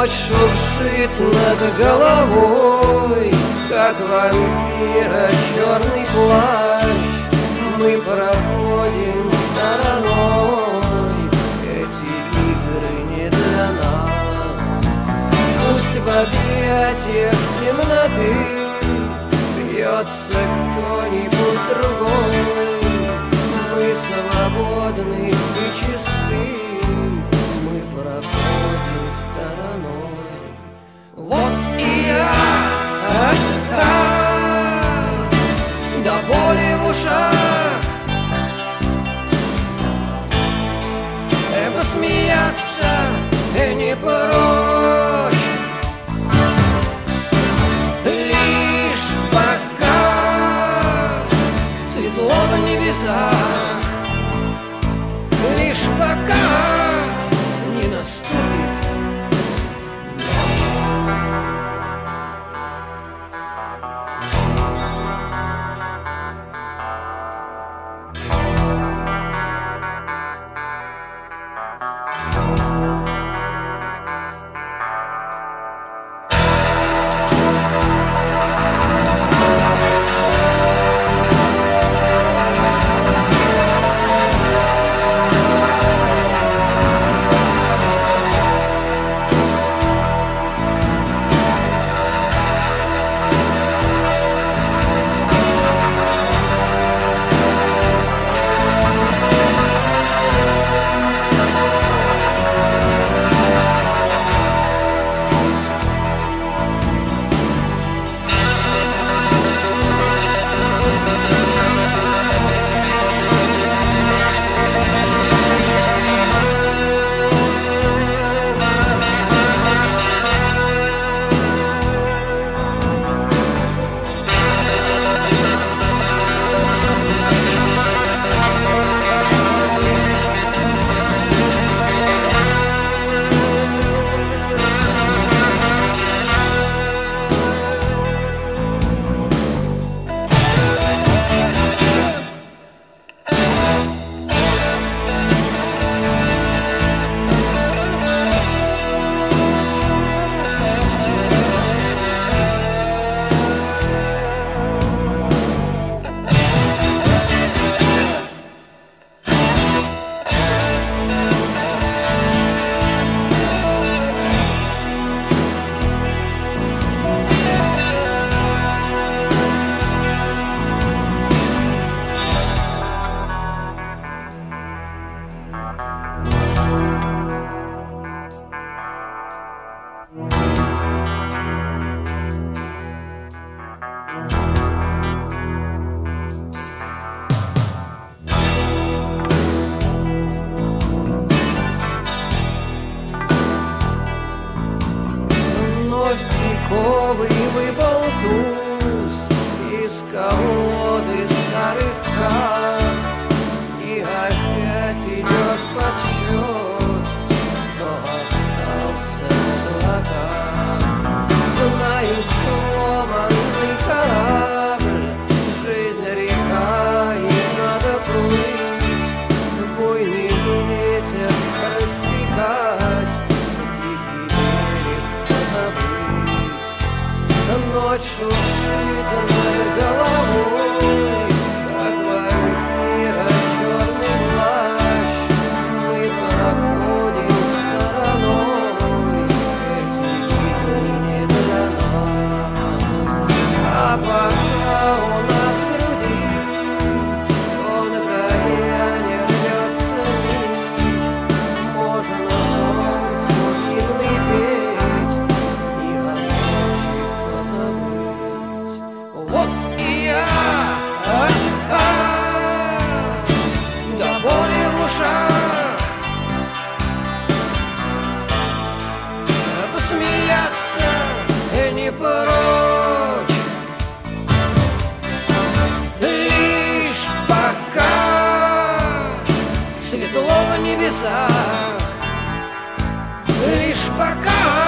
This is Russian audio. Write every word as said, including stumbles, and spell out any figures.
Ночь шуршит над головой, как вампира черный плащ. Мы проходим стороной, эти игры не для нас. Пусть в объятиях темноты бьется кто-нибудь другой. Мы свободны и чисты, мы проходим стороной. Вот и я, а -а, до боли в ушах, и посмеяться и не прочь. Лишь пока светло в небесах, лишь пока не наступит ночь. Пиковый выпал туз из колоды старых карт, и опять идет подсчет, кто остался в облаках. Знает сломанный корабль, жизнь река, и надо плыть, буйный ветер рассекать, тихий берег позабыть. Ночь шуршит над головой, как вампира черный плащ. Мы проходим стороной, эти игры не для нас. А пока у нас в груди тонкая не рвется нить, можно солнцу гимны петь и о ночи позабыть. Вот и я, а -а, до боли в ушах, посмеяться и не прочь. Лишь пока светло в небесах, лишь пока